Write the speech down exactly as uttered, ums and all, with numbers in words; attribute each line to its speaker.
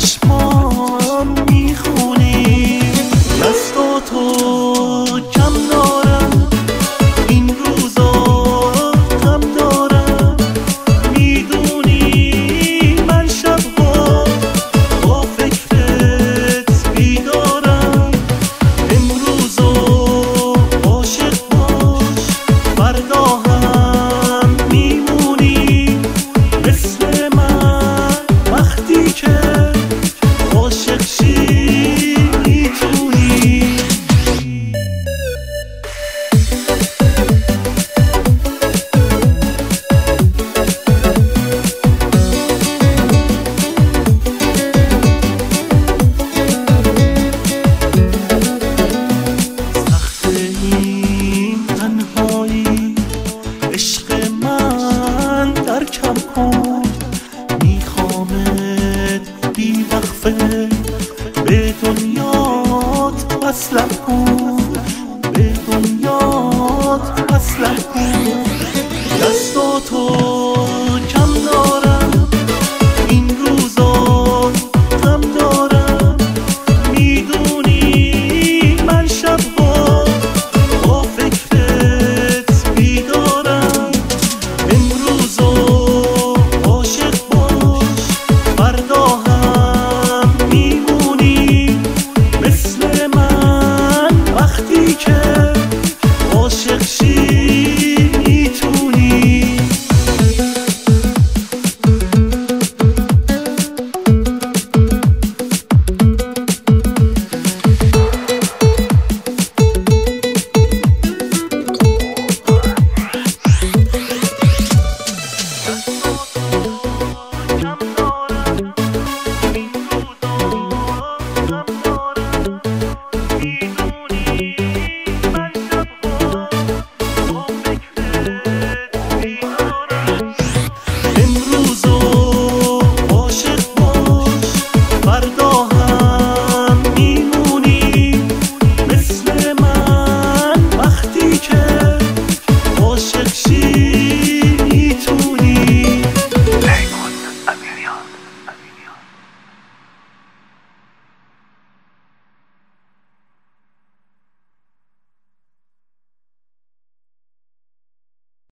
Speaker 1: چشمان میخونی. دستاتو کم دارم این روزا، غم دارم میدونی. من شبها با فکرت بیدارم. امروزو عاشق باش، فردا هم میمونی. مثل من وقتی که عاشق شی میتونی. سخت این تنهایی عشق من درکم کن. میخوامت بی وقفه به دنیات وصلم کن.